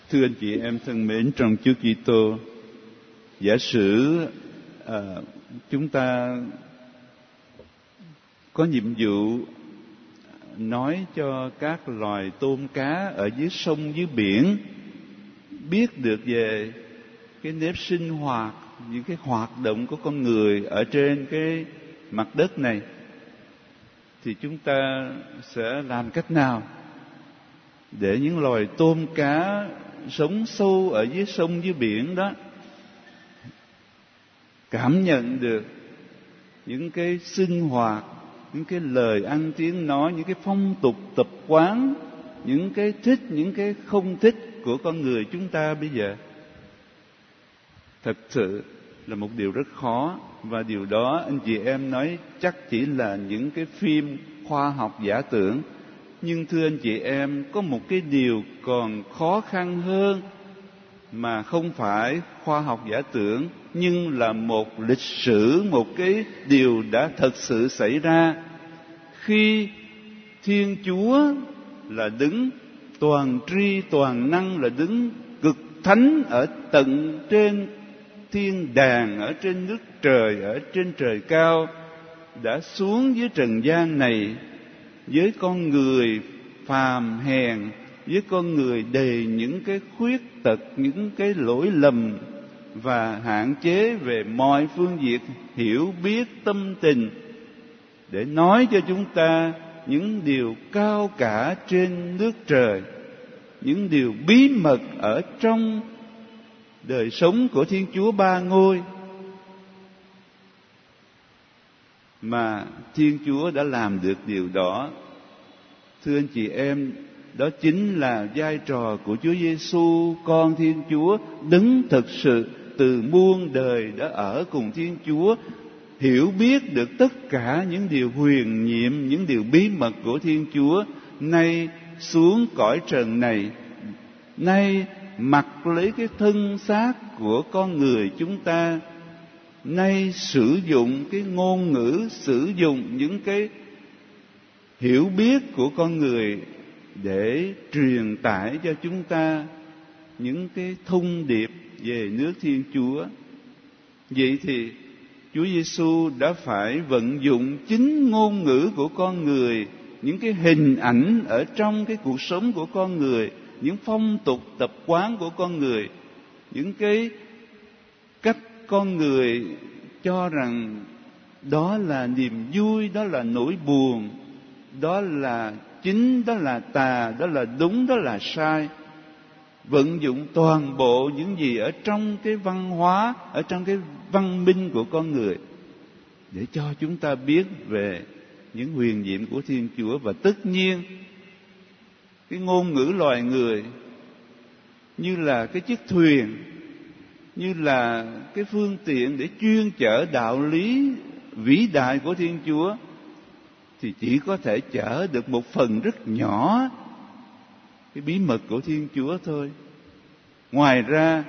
Thưa anh chị em thân mến trong Chúa Kitô, giả sử chúng ta có nhiệm vụ nói cho các loài tôm cá ở dưới sông dưới biển biết được về cái nếp sinh hoạt, những cái hoạt động của con người ở trên cái mặt đất này, thì chúng ta sẽ làm cách nào để những loài tôm cá sống sâu ở dưới sông dưới biển đó cảm nhận được những cái sinh hoạt, những cái lời ăn tiếng nói, những cái phong tục tập quán, những cái thích, những cái không thích của con người chúng ta bây giờ. Thật sự là một điều rất khó, và điều đó anh chị em nói chắc chỉ là những cái phim khoa học giả tưởng. Nhưng thưa anh chị em, có một cái điều còn khó khăn hơn mà không phải khoa học giả tưởng, nhưng là một lịch sử, một cái điều đã thật sự xảy ra. Khi Thiên Chúa là đứng toàn tri toàn năng, là đứng cực thánh ở tận trên thiên đàng, ở trên nước trời, ở trên trời cao, đã xuống dưới trần gian này với con người phàm hèn, với con người đầy những cái khuyết tật, những cái lỗi lầm và hạn chế về mọi phương diện hiểu biết tâm tình, để nói cho chúng ta những điều cao cả trên nước trời, những điều bí mật ở trong đời sống của Thiên Chúa Ba Ngôi mà Thiên Chúa đã làm được điều đó. Thưa anh chị em, đó chính là vai trò của Chúa Giêsu, con Thiên Chúa, đấng thực sự từ muôn đời đã ở cùng Thiên Chúa, hiểu biết được tất cả những điều huyền nhiệm, những điều bí mật của Thiên Chúa, nay xuống cõi trần này, nay mặc lấy cái thân xác của con người chúng ta, nay sử dụng cái ngôn ngữ, sử dụng những cái hiểu biết của con người để truyền tải cho chúng ta những cái thông điệp về nước Thiên Chúa. Vậy thì Chúa Giêsu đã phải vận dụng chính ngôn ngữ của con người, những cái hình ảnh ở trong cái cuộc sống của con người, những phong tục tập quán của con người, những cái cách con người cho rằng đó là niềm vui, đó là nỗi buồn, đó là chính, đó là tà, đó là đúng, đó là sai. Vận dụng toàn bộ những gì ở trong cái văn hóa, ở trong cái văn minh của con người, để cho chúng ta biết về những huyền nhiệm của Thiên Chúa. Và tất nhiên cái ngôn ngữ loài người như là cái chiếc thuyền, như là cái phương tiện để chuyên chở đạo lý vĩ đại của Thiên Chúa, thì chỉ có thể chở được một phần rất nhỏ cái bí mật của Thiên Chúa thôi. Ngoài ra,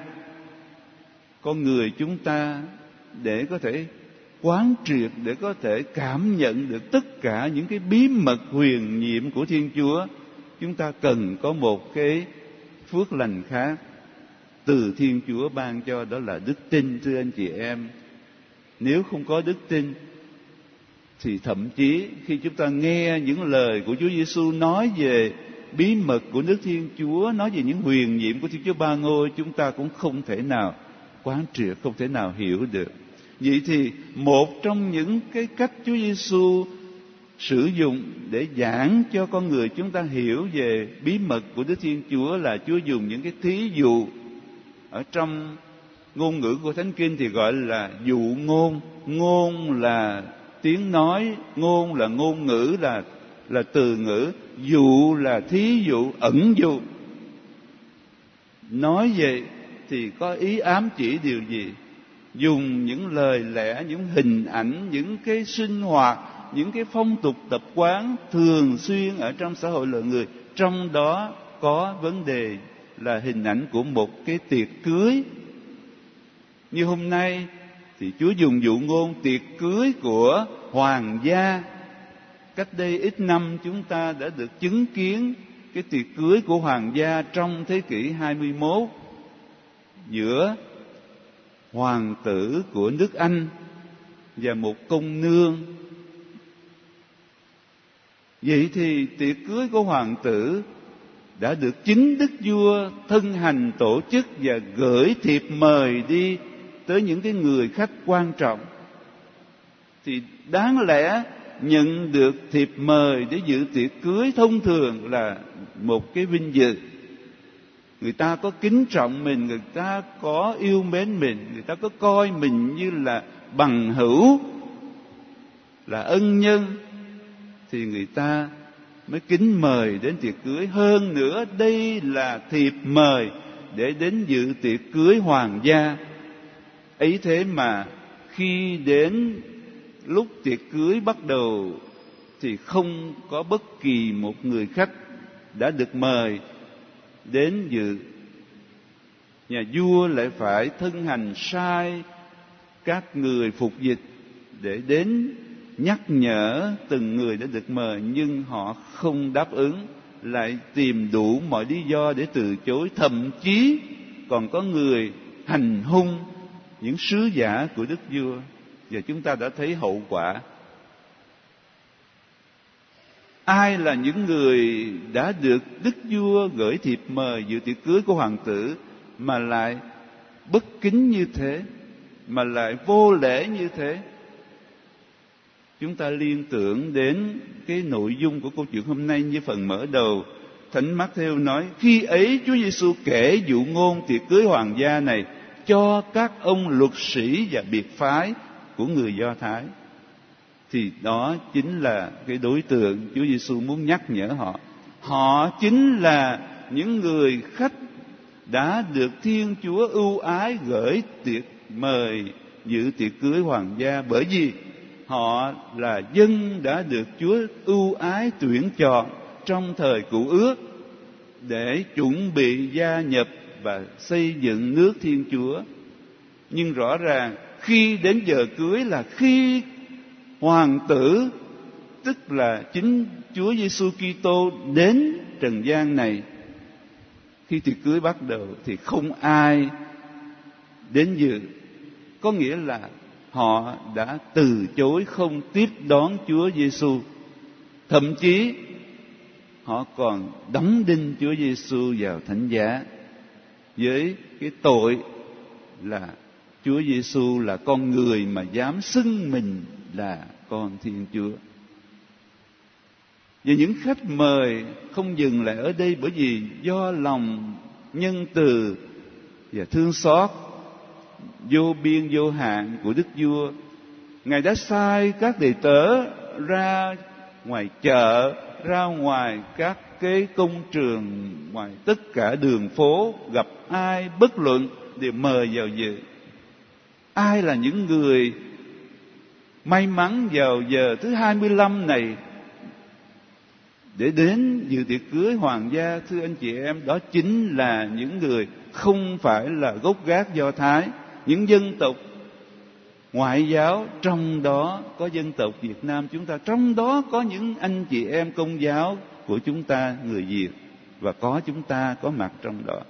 con người chúng ta để có thể quán triệt, để có thể cảm nhận được tất cả những cái bí mật huyền nhiệm của Thiên Chúa, chúng ta cần có một cái phước lành khác từ Thiên Chúa ban cho, đó là đức tin. Thưa anh chị em, nếu không có đức tin thì thậm chí khi chúng ta nghe những lời của Chúa Giêsu nói về bí mật của nước Thiên Chúa, nói về những huyền nhiệm của Thiên Chúa Ba Ngôi, chúng ta cũng không thể nào quán triệt, không thể nào hiểu được. Vậy thì một trong những cái cách Chúa Giêsu sử dụng để giảng cho con người chúng ta hiểu về bí mật của Đức Thiên Chúa là Chúa dùng những cái thí dụ. Ở trong ngôn ngữ của Thánh Kinh thì gọi là dụ ngôn. Ngôn là tiếng nói, ngôn là ngôn ngữ, là từ ngữ. Dụ là thí dụ, ẩn dụ. Nói vậy thì có ý ám chỉ điều gì? Dùng những lời lẽ, những hình ảnh, những cái sinh hoạt, những cái phong tục tập quán thường xuyên ở trong xã hội loài người. Trong đó có vấn đề là hình ảnh của một cái tiệc cưới. Như hôm nay thì Chúa dùng dụ ngôn tiệc cưới của hoàng gia. Cách đây ít năm chúng ta đã được chứng kiến cái tiệc cưới của hoàng gia trong thế kỷ 21 giữa hoàng tử của nước Anh và một công nương. Vậy thì tiệc cưới của hoàng tử đã được chính Đức Vua thân hành tổ chức và gửi thiệp mời đi tới những cái người khách quan trọng. Thì đáng lẽ nhận được thiệp mời để dự tiệc cưới thông thường là một cái vinh dự. Người ta có kính trọng mình, người ta có yêu mến mình, người ta có coi mình như là bằng hữu, là ân nhân, thì người ta mới kính mời đến tiệc cưới. Hơn nữa, đây là thiệp mời để đến dự tiệc cưới hoàng gia. Ấy thế mà khi đến lúc tiệc cưới bắt đầu thì không có bất kỳ một người khách đã được mời đến dự. Nhà vua lại phải thân hành sai các người phục dịch để đến nhắc nhở từng người đã được mời, nhưng họ không đáp ứng, lại tìm đủ mọi lý do để từ chối. Thậm chí còn có người hành hung những sứ giả của Đức Vua, và chúng ta đã thấy hậu quả. Ai là những người đã được Đức Vua gửi thiệp mời dự tiệc cưới của hoàng tử mà lại bất kính như thế, mà lại vô lễ như thế? Chúng ta liên tưởng đến cái nội dung của câu chuyện hôm nay như phần mở đầu. Thánh Mác-thêu nói: khi ấy Chúa Giêsu kể dụ ngôn tiệc cưới hoàng gia này cho các ông luật sĩ và biệt phái của người Do Thái. Thì đó chính là cái đối tượng Chúa Giêsu muốn nhắc nhở họ. Họ chính là những người khách đã được Thiên Chúa ưu ái gửi tiệc mời dự tiệc cưới hoàng gia, bởi vì họ là dân đã được Chúa ưu ái tuyển chọn trong thời Cựu Ước để chuẩn bị gia nhập và xây dựng nước Thiên Chúa. Nhưng rõ ràng khi đến giờ cưới là khi hoàng tử, tức là chính Chúa Giêsu Kitô đến trần gian này, khi tiệc cưới bắt đầu thì không ai đến dự. Có nghĩa là họ đã từ chối không tiếp đón Chúa Giêsu. Thậm chí họ còn đóng đinh Chúa Giêsu vào thánh giá với cái tội là Chúa Giêsu là con người mà dám xưng mình là con Thiên Chúa. Và những khách mời không dừng lại ở đây, bởi vì do lòng nhân từ và thương xót vô biên vô hạn của Đức Vua, Ngài đã sai các đệ tớ ra ngoài chợ, ra ngoài các cái công trường, ngoài tất cả đường phố, gặp ai bất luận đều mời vào dự. Ai là những người may mắn vào giờ thứ 25 này để đến dự tiệc cưới hoàng gia? Thưa anh chị em, đó chính là những người không phải là gốc gác Do Thái, những dân tộc ngoại giáo, trong đó có dân tộc Việt Nam chúng ta, trong đó có những anh chị em Công giáo của chúng ta, người Việt, và có chúng ta có mặt trong đó.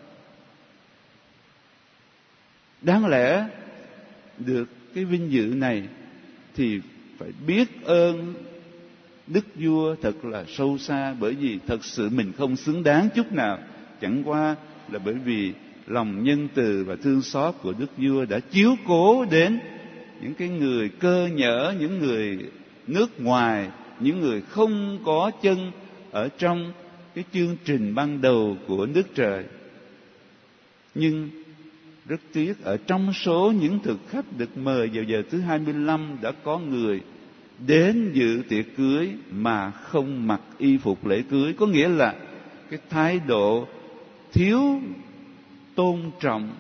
Đáng lẽ được cái vinh dự này thì phải biết ơn Đức Vua thật là sâu xa, bởi vì thật sự mình không xứng đáng chút nào. Chẳng qua là bởi vì lòng nhân từ và thương xót của Đức Vua đã chiếu cố đến những cái người cơ nhỡ, những người nước ngoài, những người không có chân ở trong cái chương trình ban đầu của nước trời. Nhưng rất tiếc, ở trong số những thực khách được mời vào giờ thứ 25 đã có người đến dự tiệc cưới mà không mặc y phục lễ cưới. Có nghĩa là cái thái độ thiếu tôn trọng,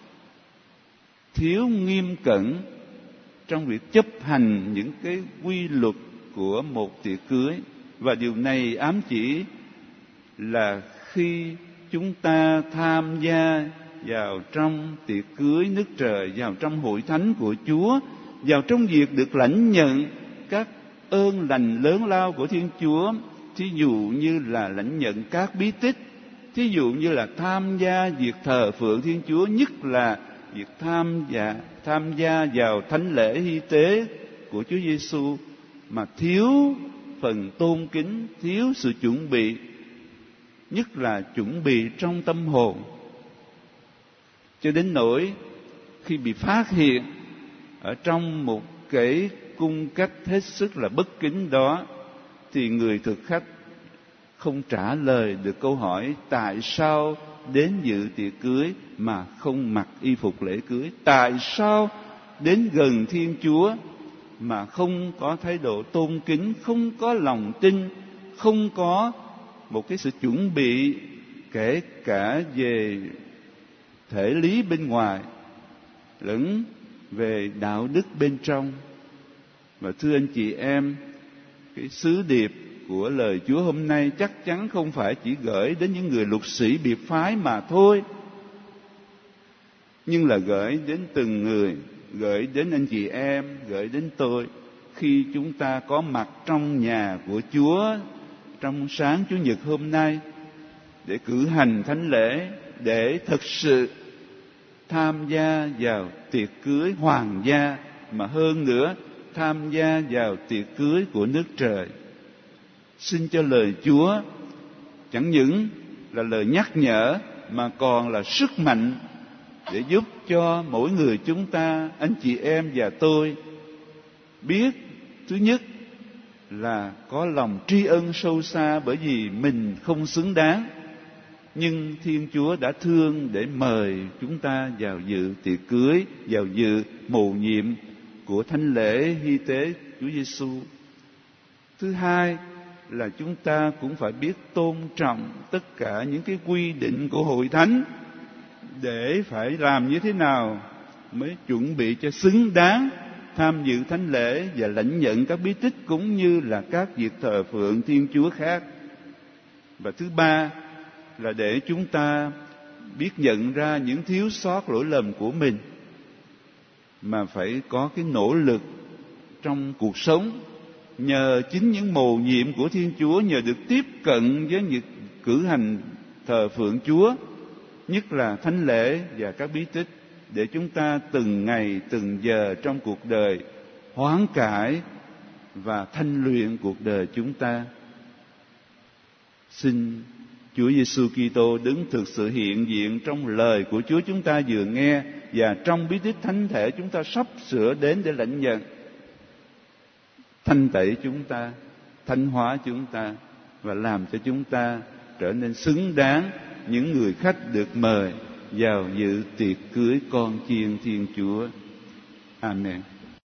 thiếu nghiêm cẩn trong việc chấp hành những cái quy luật của một tiệc cưới. Và điều này ám chỉ là khi chúng ta tham gia vào trong tiệc cưới nước trời, vào trong hội thánh của Chúa, vào trong việc được lãnh nhận các ơn lành lớn lao của Thiên Chúa, thí dụ như là lãnh nhận các bí tích, thí dụ như là tham gia việc thờ phượng Thiên Chúa, nhất là việc tham gia vào thánh lễ hy tế của Chúa Giêsu, mà thiếu phần tôn kính, thiếu sự chuẩn bị, nhất là chuẩn bị trong tâm hồn, cho đến nỗi khi bị phát hiện ở trong một cái cung cách hết sức là bất kính đó, thì người thực khách không trả lời được câu hỏi tại sao đến dự tiệc cưới mà không mặc y phục lễ cưới, tại sao đến gần Thiên Chúa mà không có thái độ tôn kính, không có lòng tin, không có một cái sự chuẩn bị kể cả về thể lý bên ngoài lẫn về đạo đức bên trong. Và thưa anh chị em, cái sứ điệp của lời Chúa hôm nay chắc chắn không phải chỉ gửi đến những người luật sĩ biệt phái mà thôi, nhưng là gửi đến từng người, gửi đến anh chị em, gửi đến tôi, khi chúng ta có mặt trong nhà của Chúa trong sáng Chủ nhật hôm nay để cử hành thánh lễ, để thực sự tham gia vào tiệc cưới hoàng gia, mà hơn nữa tham gia vào tiệc cưới của nước trời. Xin cho lời Chúa chẳng những là lời nhắc nhở mà còn là sức mạnh để giúp cho mỗi người chúng ta, anh chị em và tôi, biết thứ nhất là có lòng tri ân sâu xa bởi vì mình không xứng đáng, nhưng Thiên Chúa đã thương để mời chúng ta vào dự tiệc cưới, vào dự mầu nhiệm của thánh lễ hy tế Chúa Giêsu. Thứ hai là chúng ta cũng phải biết tôn trọng tất cả những cái quy định của hội thánh, để phải làm như thế nào mới chuẩn bị cho xứng đáng tham dự thánh lễ và lãnh nhận các bí tích cũng như là các việc thờ phượng Thiên Chúa khác. Và thứ ba là để chúng ta biết nhận ra những thiếu sót lỗi lầm của mình, mà phải có cái nỗ lực trong cuộc sống, nhờ chính những mầu nhiệm của Thiên Chúa, nhờ được tiếp cận với những cử hành thờ phượng Chúa, nhất là thánh lễ và các bí tích, để chúng ta từng ngày từng giờ trong cuộc đời hoán cải và thanh luyện cuộc đời chúng ta. Xin Chúa Giêsu Kitô đứng thực sự hiện diện trong lời của Chúa chúng ta vừa nghe, và trong bí tích thánh thể chúng ta sắp sửa đến để lãnh nhận, thanh tẩy chúng ta, thánh hóa chúng ta, và làm cho chúng ta trở nên xứng đáng những người khách được mời vào dự tiệc cưới con chiên Thiên Chúa. Amen.